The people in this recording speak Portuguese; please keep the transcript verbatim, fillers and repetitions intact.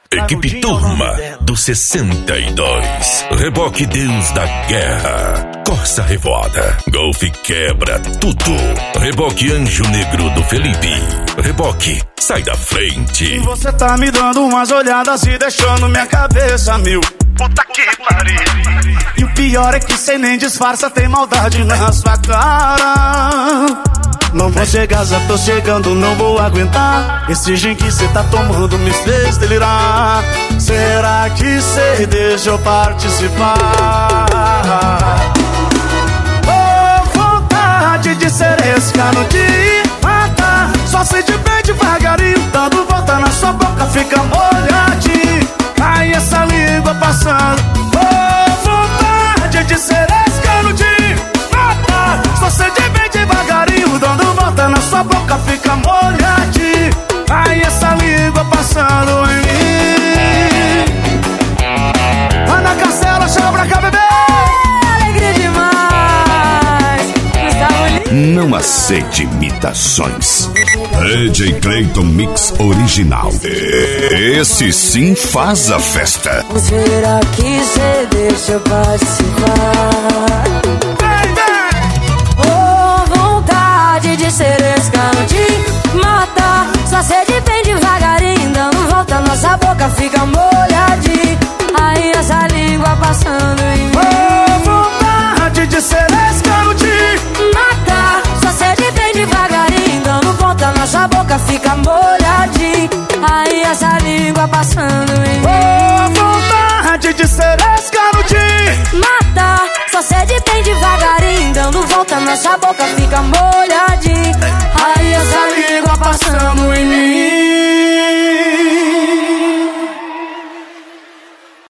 Equipe Turma do sessenta e dois. Reboque Deus da Guerra. Corsa Revoada. Golf Quebra Tudo. Reboque Anjo Negro do Felipe. Reboque Sai da Frente. Você tá me dando umas olhadas e deixando minha cabeça mil. Puta que pariu. E o pior é que cê nem disfarça, tem maldade na sua cara. Não vou chegar, já tô chegando, não vou aguentar. Esse gin que cê tá tomando me fez delirar. Será que cê deixa eu participar? Oh, vontade de seresca no dia mata. Só se de bem devagarinho, dando volta na sua boca, fica molhadinho. Ai, essa língua passando. Oh, vontade de seresca no dia mata. Só se de bem devagarinho, dando volta na sua boca, fica molhadinho. Ai, essa língua passando em mim. Ana Castela, chama pra cá, bebê. Alegria demais. Não aceite imitações. D J Clayton Mix Original. Esse sim faz a festa. Será que cê deixa eu participar? Oh, vontade de seresca não te matar. Só sede bem devagarinho, dando volta, nossa boca fica molhadinha. Aí essa língua passando em mim. Oh, vontade de seresca não te matar. Só sede bem devagarinho, dando volta, nossa boca fica molhadinha. Aí essa língua passando em mim. Oh, vontade de seresca no te matar. Só sede bem devagarinho, dando volta, nossa boca fica molhadinha. Aí essa língua passando em mim.